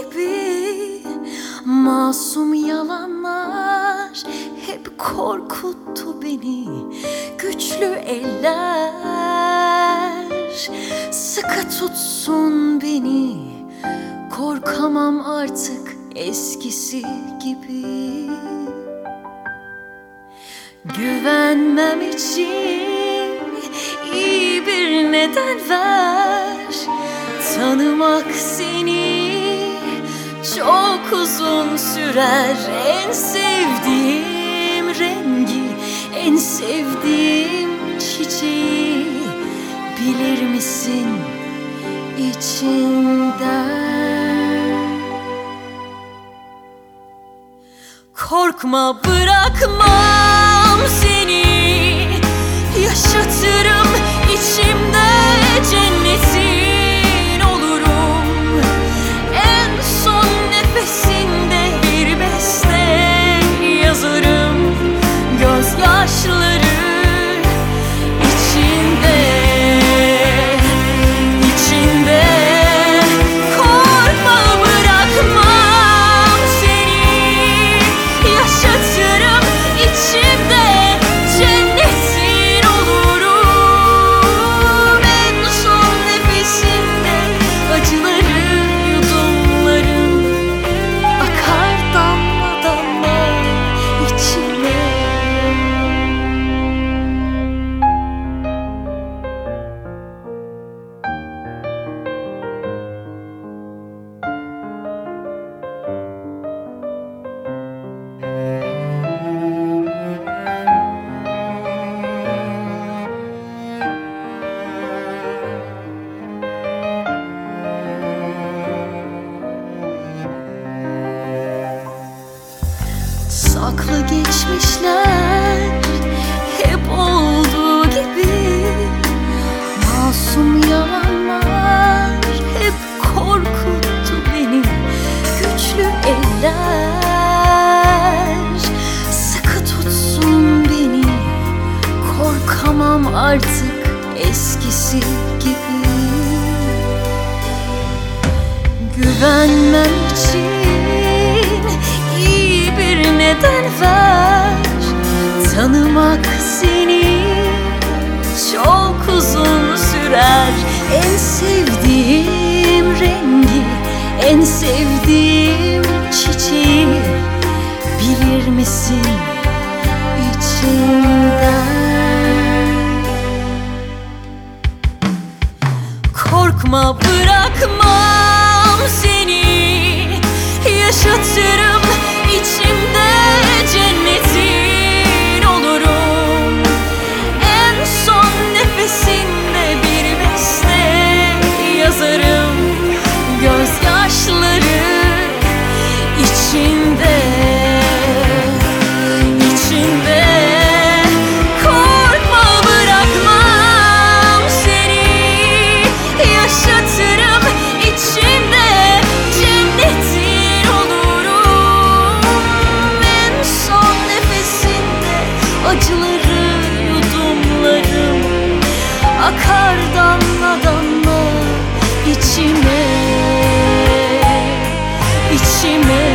gibi. Masum yalanlar hep korkuttu beni. Güçlü eller sıkı tutsun beni. Korkamam artık eskisi gibi. Güvenmem için iyi bir neden ver. Tanımak seni çok uzun sürer. En sevdiğim rengi, en sevdiğim çiçeği bilir misin içinden? Korkma, bırakmam seni, yaşatırım içimde cennetin olurum. En son nefesinde bir beste yazarım, gözyaşları içinde. Korkma, bırakmam seni, yaşatırım içimde cennetin olurum. En son nefesinde acıları yudumlarım, akar damla damla içime. Saklı geçmişler hep olduğu gibi. Masum yalanlar hep korkuttu beni. Güçlü eller sıkı tutsun beni. Korkamam artık eskisi gibi. Güvenmem için iyi bir neden ver. Tanımak seni çok uzun sürer. En sevdiğim rengi, en sevdiğim çiçeği bilir misin içinden? Korkma, bırakmam seni, yaşatırım içimde cennetin olurum. En son nefesinde bir beste yazarım, gözyaşları içinde. Korkma, bırakmam seni, yaşatırım içimde cennetin olurum. En son nefesinde acıları yudumlarım, akar damla damla içime, içime.